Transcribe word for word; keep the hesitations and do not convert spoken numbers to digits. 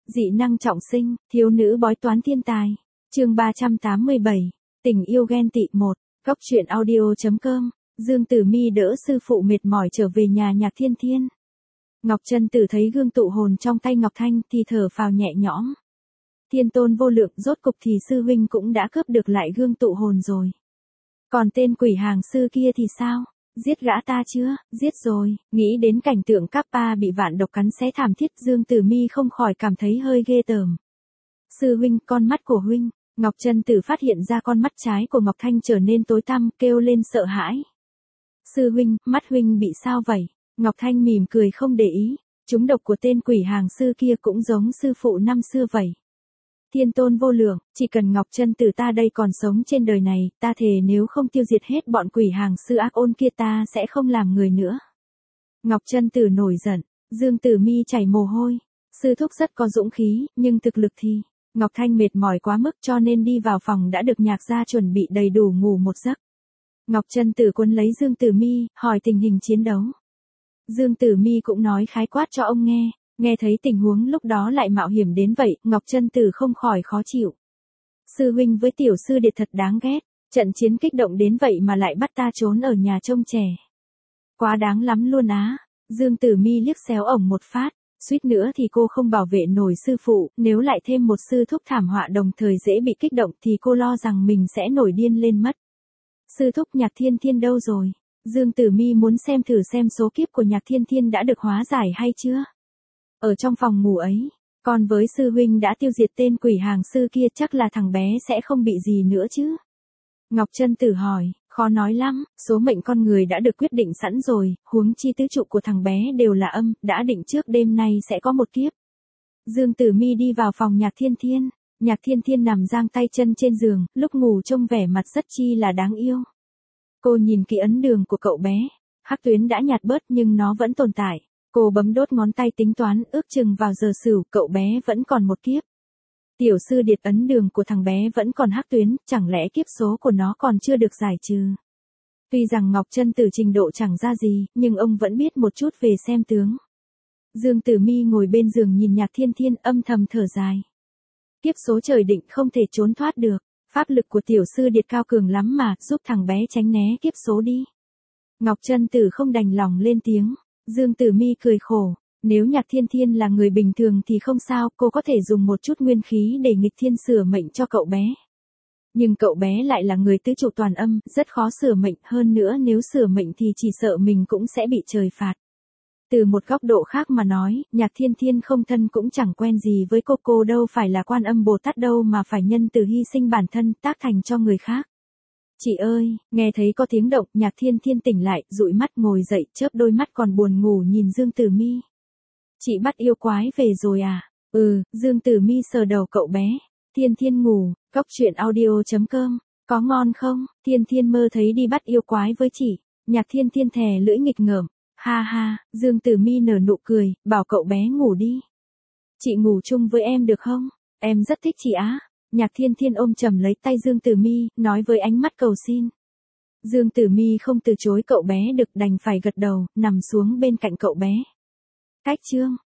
Dị năng trọng sinh, thiếu nữ bói toán thiên tài. Chương ba trăm tám mươi bảy. Tình yêu ghen tị một. Góc truyện audio.com. Dương Tử Mi đỡ sư phụ mệt mỏi trở về nhà Nhạc Thiên Thiên. Ngọc Trân Tử thấy gương tụ hồn trong tay Ngọc Thanh thì thở phào nhẹ nhõm. Thiên tôn vô lượng, rốt cục thì sư huynh cũng đã cướp được lại gương tụ hồn rồi. Còn tên quỷ hàng sư kia thì sao? Giết gã ta chưa? Giết rồi. Nghĩ đến cảnh tượng Kappa bị vạn độc cắn xé thảm thiết, Dương Tử Mi không khỏi cảm thấy hơi ghê tởm. Sư huynh, con mắt của huynh. Ngọc Trân Tử phát hiện ra con mắt trái của Ngọc Thanh trở nên tối tăm, kêu lên sợ hãi. Sư huynh, mắt huynh bị sao vậy? Ngọc Thanh mỉm cười không để ý. Chúng độc của tên quỷ hàng sư kia cũng giống sư phụ năm xưa vậy. Thiên tôn vô lượng, chỉ cần Ngọc Trân Tử ta đây còn sống trên đời này, ta thề nếu không tiêu diệt hết bọn quỷ hàng sư ác ôn kia ta sẽ không làm người nữa. Ngọc Trân Tử nổi giận, Dương Tử Mi chảy mồ hôi. Sư thúc rất có dũng khí, nhưng thực lực thì... Ngọc Thanh mệt mỏi quá mức cho nên đi vào phòng đã được Nhạc gia chuẩn bị đầy đủ ngủ một giấc. Ngọc Trân Tử cuốn lấy Dương Tử Mi, hỏi tình hình chiến đấu. Dương Tử Mi cũng nói khái quát cho ông nghe. Nghe thấy tình huống lúc đó lại mạo hiểm đến vậy, Ngọc Trân Tử không khỏi khó chịu. Sư huynh với tiểu sư điệt thật đáng ghét, trận chiến kích động đến vậy mà lại bắt ta trốn ở nhà trông trẻ. Quá đáng lắm luôn á. Dương Tử Mi liếc xéo ổng một phát, suýt nữa thì cô không bảo vệ nổi sư phụ, nếu lại thêm một sư thúc thảm họa đồng thời dễ bị kích động thì cô lo rằng mình sẽ nổi điên lên mất. Sư thúc Nhạc Thiên Thiên đâu rồi? Dương Tử Mi muốn xem thử xem số kiếp của Nhạc Thiên Thiên đã được hóa giải hay chưa? Ở trong phòng ngủ ấy, còn với sư huynh đã tiêu diệt tên quỷ hàng sư kia chắc là thằng bé sẽ không bị gì nữa chứ? Ngọc Trân Tử hỏi, khó nói lắm, số mệnh con người đã được quyết định sẵn rồi, huống chi tứ trụ của thằng bé đều là âm, đã định trước đêm nay sẽ có một kiếp. Dương Tử Mi đi vào phòng Nhạc Thiên Thiên, Nhạc Thiên Thiên nằm giang tay chân trên giường, lúc ngủ trông vẻ mặt rất chi là đáng yêu. Cô nhìn kỹ ấn đường của cậu bé, hắc tuyến đã nhạt bớt nhưng nó vẫn tồn tại. Cô bấm đốt ngón tay tính toán, ước chừng vào giờ Sửu, cậu bé vẫn còn một kiếp. Tiểu sư điệt ấn đường của thằng bé vẫn còn hắc tuyến, chẳng lẽ kiếp số của nó còn chưa được giải trừ. Tuy rằng Ngọc Trân Tử trình độ chẳng ra gì, nhưng ông vẫn biết một chút về xem tướng. Dương Tử Mi ngồi bên giường nhìn Nhạc Thiên Thiên âm thầm thở dài. Kiếp số trời định không thể trốn thoát được, pháp lực của tiểu sư điệt cao cường lắm mà, giúp thằng bé tránh né kiếp số đi. Ngọc Trân Tử không đành lòng lên tiếng. Dương Tử Mi cười khổ, nếu Nhạc Thiên Thiên là người bình thường thì không sao, cô có thể dùng một chút nguyên khí để nghịch thiên sửa mệnh cho cậu bé. Nhưng cậu bé lại là người tứ trụ toàn âm, rất khó sửa mệnh, hơn nữa nếu sửa mệnh thì chỉ sợ mình cũng sẽ bị trời phạt. Từ một góc độ khác mà nói, Nhạc Thiên Thiên không thân cũng chẳng quen gì với cô, cô đâu phải là Quan Âm Bồ Tát đâu mà phải nhân từ hy sinh bản thân, tác thành cho người khác. Chị ơi, nghe thấy có tiếng động, Nhạc Thiên Thiên tỉnh lại, dụi mắt ngồi dậy, chớp đôi mắt còn buồn ngủ nhìn Dương Tử Mi. Chị bắt yêu quái về rồi à? Ừ, Dương Tử Mi sờ đầu cậu bé. Thiên Thiên ngủ, góc truyện audio.com, có ngon không? Thiên Thiên mơ thấy đi bắt yêu quái với chị. Nhạc Thiên Thiên thè lưỡi nghịch ngợm. Ha ha, Dương Tử Mi nở nụ cười, bảo cậu bé ngủ đi. Chị ngủ chung với em được không? Em rất thích chị á. Nhạc Thiên Thiên ôm chầm lấy tay Dương Tử Mi, nói với ánh mắt cầu xin. Dương Tử Mi không từ chối cậu bé được, đành phải gật đầu, nằm xuống bên cạnh cậu bé. Cách chương